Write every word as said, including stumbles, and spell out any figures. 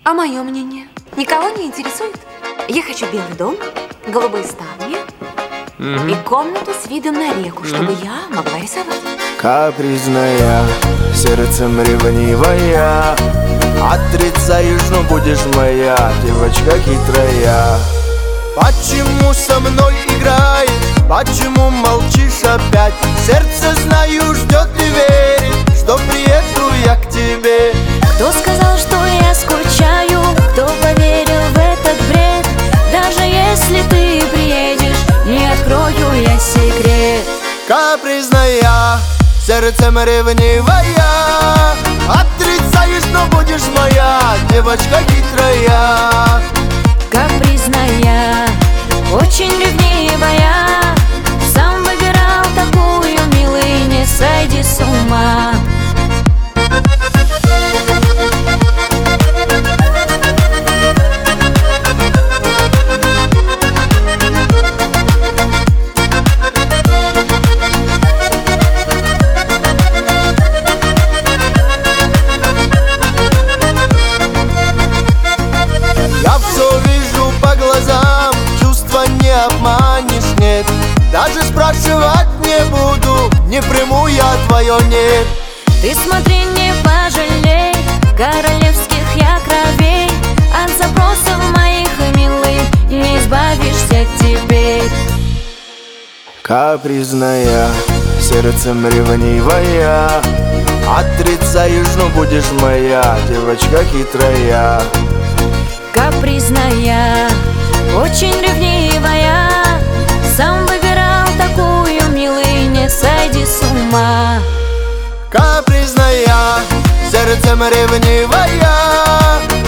А мое мнение? Никого не интересует? Я хочу белый дом, голубые ставни угу. и комнату с видом на реку, чтобы угу. я могла рисовать. Капризная, сердцем ревнивая, отрицаешь, но будешь моя девочка хитрая. Почему со мной играешь? Почему молчишь опять? Сердце, знаю, ждет и верит, что приеду я к тебе. Кто сказал, что я скучаю? Кто поверил в этот бред? Даже если ты приедешь, не открою я секрет. Капризная, сердцем ревнивая, отрицаешь, но будешь моя девочка хитрая. Капризная, очень ревнивая, сам выбирал такую, милый, не сойди с ума. Я все вижу по глазам, чувства не обманешь, нет. Даже спрашивать не буду, не приму я твое нет. Ты смотри, не пожалей королевских я кровей. От запросов моих, милый, не избавишься теперь. Капризная, сердцем ревнивая, отрицаешь, но будешь моя девочка хитрая. Капризная, очень ревнивая, сам выбирал такую, милый, не сойди с ума. Капризная, сердцем ревнивая,